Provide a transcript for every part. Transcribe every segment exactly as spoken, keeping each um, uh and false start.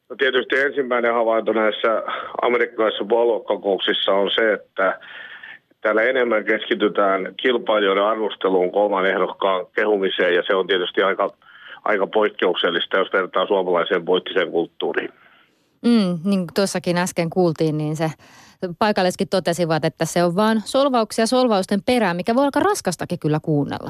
No tietysti ensimmäinen havainto näissä amerikkalaisissa puoluekokouksissa on se, että täällä enemmän keskitytään kilpailijoiden arvosteluun kuin oman ehdokkaan kehumiseen, ja se on tietysti aika, aika poikkeuksellista, jos vertaa suomalaiseen poliittiseen kulttuuriin. Mm, niin kuin tuossakin äsken kuultiin, niin se paikalliskin totesivat, että se on vaan solvauksia solvausten perään, mikä voi aika raskastakin kyllä kuunnella.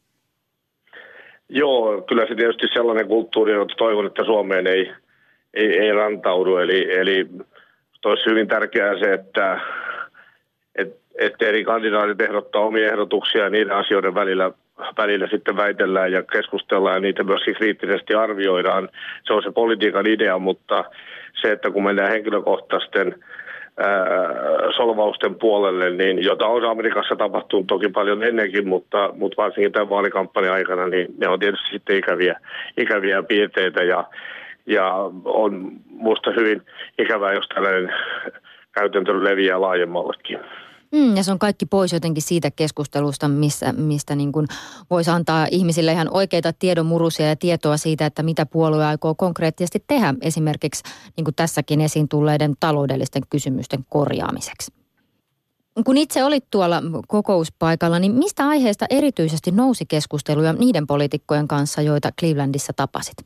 Joo, kyllä se tietysti sellainen kulttuuri on, että toivon, että Suomeen ei, ei, ei rantaudu. Eli, eli olisi hyvin tärkeää se, että, että, että eri kandidaatit ehdottaa omia ehdotuksia ja niiden asioiden välillä, välillä sitten väitellään ja keskustellaan ja niitä myöskin kriittisesti arvioidaan. Se on se politiikan idea, mutta se, että kun mennään henkilökohtaisten ää, solvausten puolelle, niin jota on Amerikassa tapahtunut toki paljon ennenkin, mutta, mutta varsinkin tämän vaalikampanjan aikana, niin ne on tietysti sitten ikäviä, ikäviä piirteitä ja, ja on musta hyvin ikävää, jos tällainen käytäntö leviää laajemmallekin. Mm, ja se on kaikki pois jotenkin siitä keskustelusta, missä, mistä niin kuin voisi antaa ihmisille ihan oikeita tiedonmurusia ja tietoa siitä, että mitä puolue aikoo konkreettisesti tehdä esimerkiksi niin kuin tässäkin esiin tulleiden taloudellisten kysymysten korjaamiseksi. Kun itse olit tuolla kokouspaikalla, niin mistä aiheesta erityisesti nousi keskusteluja niiden poliitikkojen kanssa, joita Clevelandissa tapasit?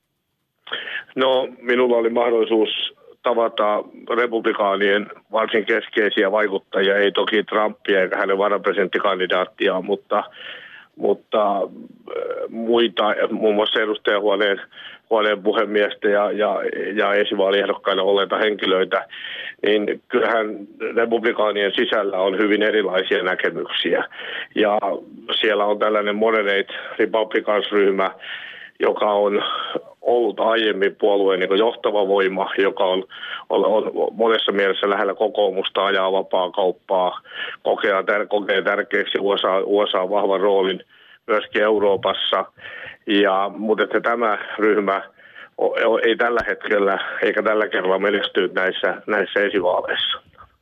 No, minulla oli mahdollisuus tavata republikaanien varsin keskeisiä vaikuttajia, ei toki Trumpia eikä hänen varapresidenttikandidaattiaan, mutta, mutta muita, muun muassa edustajahuoneen huoneen puhemiestä ja, ja, ja esivaaliehdokkaina olleita henkilöitä, niin kyllähän republikaanien sisällä on hyvin erilaisia näkemyksiä. Ja siellä on tällainen moderate Republicans-ryhmä, joka on ollut aiemmin puolueen niin johtava voima, joka on, on, on monessa mielessä lähellä kokoomusta, ajaa vapaa kauppaa, kokee, tär, kokee tärkeäksi U S A, U S A vahvan roolin myöskin Euroopassa. Ja, mutta että tämä ryhmä ei tällä hetkellä eikä tällä kerralla menestynyt näissä, näissä esivaaleissa.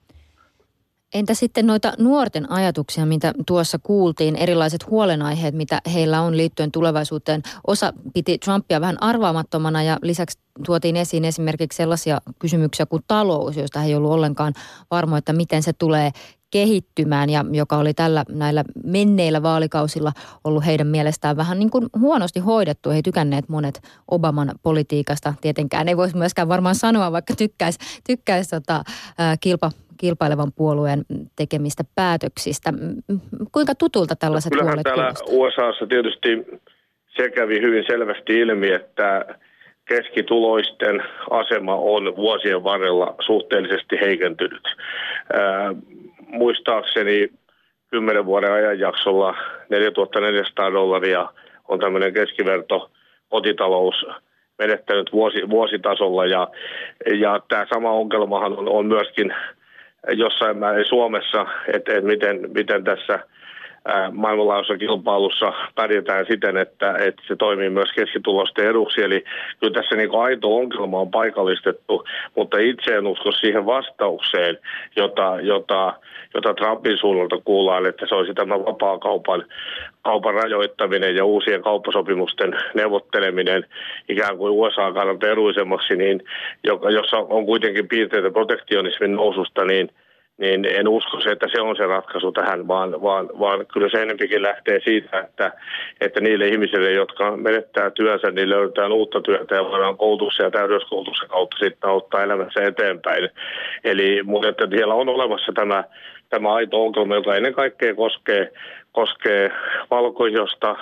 Entä sitten noita nuorten ajatuksia, mitä tuossa kuultiin, erilaiset huolenaiheet, mitä heillä on liittyen tulevaisuuteen? Osa piti Trumpia vähän arvaamattomana ja lisäksi tuotiin esiin esimerkiksi sellaisia kysymyksiä kuin talous, joista he ei ollut ollenkaan varma, että miten se tulee kehittymään ja joka oli tällä näillä menneillä vaalikausilla ollut heidän mielestään vähän niin kuin huonosti hoidettu. He tykänneet monet Obaman politiikasta. Tietenkään ei voisi myöskään varmaan sanoa, vaikka tykkäisi, tykkäisi tota, kilpa, kilpailevan puolueen tekemistä päätöksistä. Kuinka tutulta tällaiset Kyllähän huolet täällä kuulostaa? U S A:ssa tietysti se kävi hyvin selvästi ilmi, että keskituloisten asema on vuosien varrella suhteellisesti heikentynyt. Ää, muistaakseni kymmenen vuoden ajanjaksolla neljätuhatta neljäsataa dollaria on tämmöinen keskiverto kotitalous menettänyt vuosi, vuositasolla. Ja, ja tämä sama ongelmahan on, on myöskin jossain määrin Suomessa, että, että miten, miten tässä maailmanlaajuisessa kilpailussa pärjätään siten, että, että se toimii myös keskitulosten eduksi. Eli kyllä tässä niin kuin aito ongelma on paikallistettu, mutta itse en usko siihen vastaukseen, jota, jota, jota Trumpin suunnalta kuullaan, että se olisi tämä vapaakaupan kaupan rajoittaminen ja uusien kauppasopimusten neuvotteleminen ikään kuin U S A kannalta eduisemmaksi, niin, jossa on kuitenkin piirteitä protektionismin noususta, niin niin en usko se, että se on se ratkaisu tähän, vaan, vaan, vaan kyllä se enempikin lähtee siitä, että, että niille ihmisille, jotka menettää työnsä, niin löydetään uutta työtä ja voidaan koulutuksen ja täydellisyyskoulutuksen kautta sitten auttaa elämässä eteenpäin. Eli mutta että siellä on olemassa tämä, tämä aito ongelma, joka ennen kaikkea koskee, koskee valkoihosta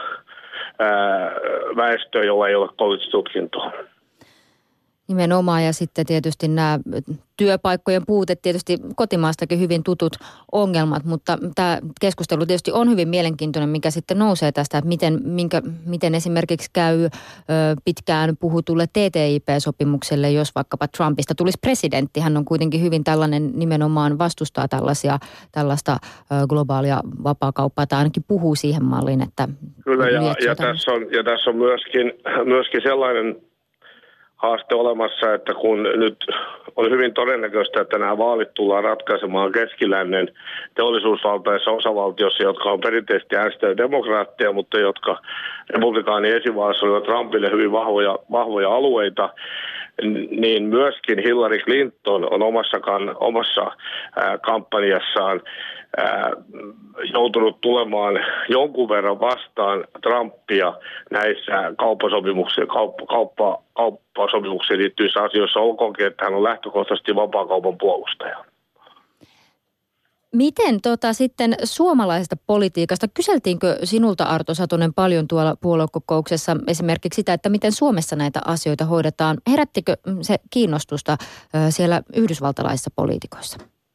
väestöä, jolla ei ole koulutustutkintoa. Nimenomaan ja sitten tietysti nämä työpaikkojen puute, tietysti kotimaastakin hyvin tutut ongelmat, mutta tämä keskustelu tietysti on hyvin mielenkiintoinen, mikä sitten nousee tästä, että miten, minkä, miten esimerkiksi käy ö, pitkään puhutulle T T I P-sopimukselle, jos vaikkapa Trumpista tulisi presidentti. Hän on kuitenkin hyvin tällainen, nimenomaan vastustaa tällaisia, tällaista ö, globaalia vapaakauppaa, tai ainakin puhuu siihen malliin, että... Kyllä, ja, ja, tässä, on, ja tässä on myöskin, myöskin sellainen haaste olemassa, että kun nyt on hyvin todennäköistä, että nämä vaalit tullaan ratkaisemaan keskilännen teollisuusvaltaisessa osavaltiossa, jotka on perinteisesti äänestäjä demokraatteja, mutta jotka republikaanien esivaalissa olivat Trumpille hyvin vahvoja, vahvoja alueita, niin myöskin Hillary Clinton on omassa, omassa ää, kampanjassaan ää, joutunut tulemaan jonkun verran vastaan Trumpia näissä kauppasopimuksiin, kauppa, kauppa, kauppasopimuksiin liittyvissä asioissa, olkoonkin, että hän on lähtökohtaisesti vapaakaupan puolustaja. Miten tota, sitten suomalaisesta politiikasta, kyseltiinkö sinulta Arto Satonen paljon tuolla puoluekokouksessa esimerkiksi sitä, että miten Suomessa näitä asioita hoidetaan? Herättikö se kiinnostusta siellä yhdysvaltalaisissa poliitikoissa?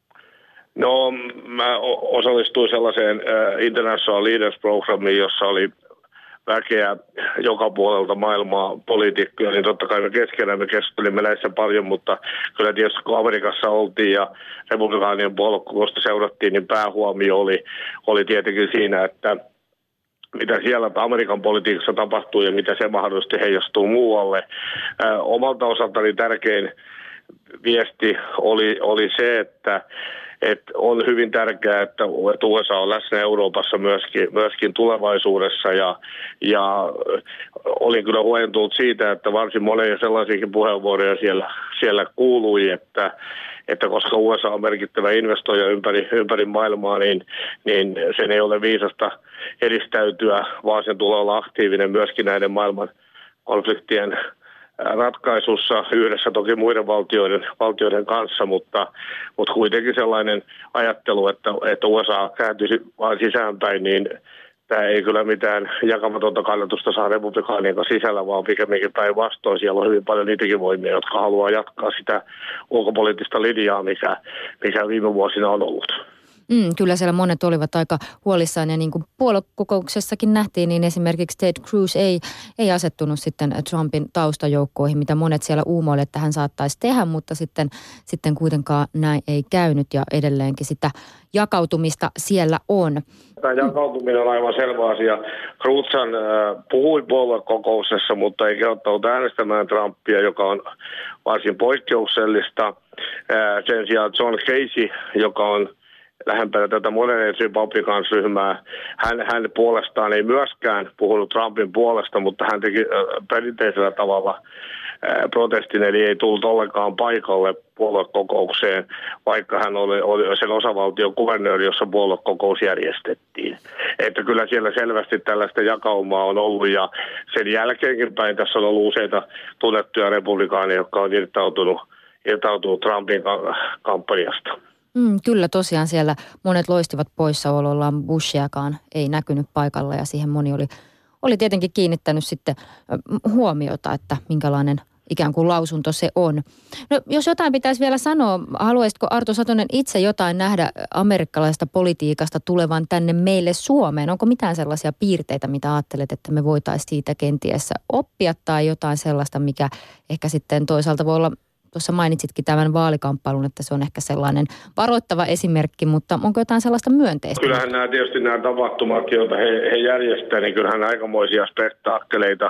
No mä osallistuin sellaiseen International Leaders Programmiin, jossa oli väkeä joka puolelta maailmaa poliitikkoja, niin totta kai me keskenään me keskustelimme näissä paljon, mutta kyllä tietysti kun Amerikassa oltiin ja republikaanien puoluekokousta seurattiin, niin päähuomio oli, oli tietenkin siinä, että mitä siellä Amerikan politiikassa tapahtuu ja mitä se mahdollisesti heijastuu muualle. Ää, omalta osaltani tärkein viesti oli, oli se, että että on hyvin tärkeää, että U S A on läsnä Euroopassa myöskin, myöskin tulevaisuudessa ja, ja olin kyllä huojentunut siitä, että varsin monia sellaisiakin puheenvuoroja siellä, siellä kuului, että, että koska U S A on merkittävä investoija ympäri, ympäri maailmaa, niin, niin sen ei ole viisasta edistäytyä, vaan sen tulee olla aktiivinen myöskin näiden maailman konfliktien ratkaisussa yhdessä toki muiden valtioiden, valtioiden kanssa, mutta, mutta kuitenkin sellainen ajattelu, että, että U S A kääntyisi vain sisäänpäin, niin tämä ei kyllä mitään jakamatonta kannatusta saa republikaanien sisällä, vaan pikemminkin päinvastoin. Siellä on hyvin paljon niitäkin voimia, jotka haluaa jatkaa sitä ulkopoliittista linjaa, mikä, mikä viime vuosina on ollut. Mm, kyllä siellä monet olivat aika huolissaan ja niin kuin puoluekokouksessakin nähtiin, niin esimerkiksi Ted Cruz ei, ei asettunut sitten Trumpin taustajoukkoihin, mitä monet siellä uumoille, että hän saattaisi tehdä, mutta sitten, sitten kuitenkaan näin ei käynyt ja edelleenkin sitä jakautumista siellä on. Tämä jakautuminen on aivan selvä asia. Cruzhan äh, puhui puoluekokouksessa, mutta ei kehottanut äänestämään Trumpia, joka on varsin poikkeuksellista. Äh, sen sijaan John Casey, joka on lähempänä tätä modernin republikansryhmää. Hän, hän puolestaan ei myöskään puhunut Trumpin puolesta, mutta hän teki perinteisellä tavalla protestin, eli ei tullut ollenkaan paikalle puoluekokoukseen, vaikka hän oli, oli sen osavaltion kuvernööri, jossa puoluekokous järjestettiin. Että kyllä siellä selvästi tällaista jakaumaa on ollut, ja sen jälkeenkin päin tässä on ollut useita tunnettuja republikaaneja, jotka on irtautunut, irtautunut Trumpin kampanjasta. Mm, kyllä tosiaan siellä monet loistivat poissaolollaan, Bushiakaan ei näkynyt paikalla ja siihen moni oli, oli tietenkin kiinnittänyt sitten huomiota, että minkälainen ikään kuin lausunto se on. No, jos jotain pitäisi vielä sanoa, haluaisitko Arto Satonen itse jotain nähdä amerikkalaisesta politiikasta tulevan tänne meille Suomeen? Onko mitään sellaisia piirteitä, mitä ajattelet, että me voitaisiin siitä kenties oppia tai jotain sellaista, mikä ehkä sitten toisaalta voi olla. Tuossa mainitsitkin tämän vaalikamppailun, että se on ehkä sellainen varoittava esimerkki, mutta onko jotain sellaista myönteistä? Kyllähän nämä tietysti nämä tapahtumat, joita he, he järjestävät, niin kyllähän aikamoisia spektaakkeleita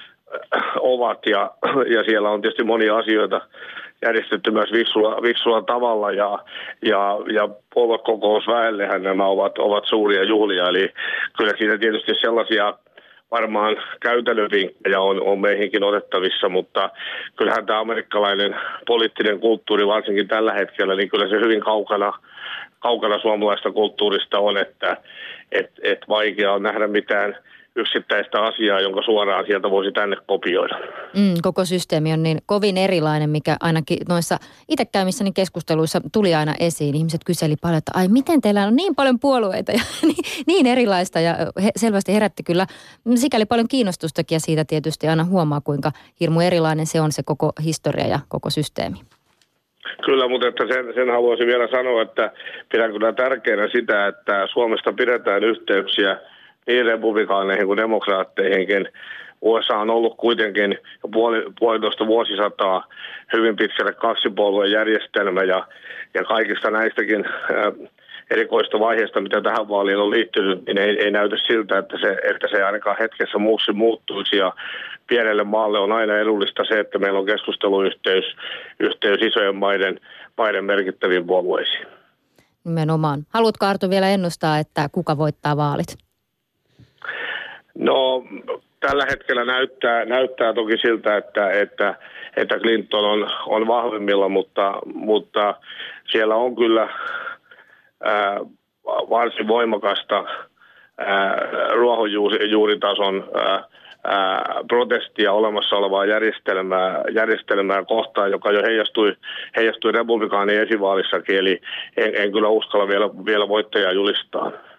ovat ja, ja siellä on tietysti monia asioita järjestetty myös viksulla, viksulla tavalla ja, ja, ja puoluekokousväellehän nämä ovat, ovat suuria juhlia, eli kyllä siinä tietysti sellaisia varmaan käytelyvinkkejä on, on meihinkin otettavissa, mutta kyllähän tämä amerikkalainen poliittinen kulttuuri varsinkin tällä hetkellä, niin kyllä se hyvin kaukana, kaukana suomalaista kulttuurista on, että et, et vaikea on nähdä mitään yksittäistä asiaa, jonka suoraan sieltä voisi tänne kopioida. Mm, koko systeemi on niin kovin erilainen, mikä ainakin noissa itse käymissäni keskusteluissa tuli aina esiin. Ihmiset kyseli paljon, että ai miten teillä on niin paljon puolueita ja niin erilaista ja he, selvästi herätti kyllä sikäli paljon kiinnostustakin ja siitä tietysti aina huomaa, kuinka hirmu erilainen se on se koko historia ja koko systeemi. Kyllä, mutta että sen, sen haluaisin vielä sanoa, että pidän kyllä tärkeänä sitä, että Suomesta pidetään yhteyksiä niin republikaaneihin kuin demokraatteihinkin. U S A on ollut kuitenkin jo puoli, puolitoista vuosisataa hyvin pitkälle kaksipuolueen järjestelmä ja, ja kaikista näistäkin ää, erikoista vaiheista, mitä tähän vaaliin on liittynyt, niin ei, ei näytä siltä, että se, että se ainakaan hetkessä muuksi muuttuisi. Ja pienelle maalle on aina edullista se, että meillä on keskusteluyhteys yhteys isojen maiden, maiden merkittäviin puolueisiin. Nimenomaan. Haluatko Arto vielä ennustaa, että kuka voittaa vaalit? No, tällä hetkellä näyttää, näyttää toki siltä, että, että, että Clinton on, on vahvemmilla, mutta, mutta siellä on kyllä ää, varsin voimakasta ää, ruohonjuuritason ää, ää, protestia olemassa olevaa järjestelmää, järjestelmää kohtaan, joka jo heijastui, heijastui republikaanien esivaalissakin, eli en, en kyllä uskalla vielä, vielä voittajaa julistaa.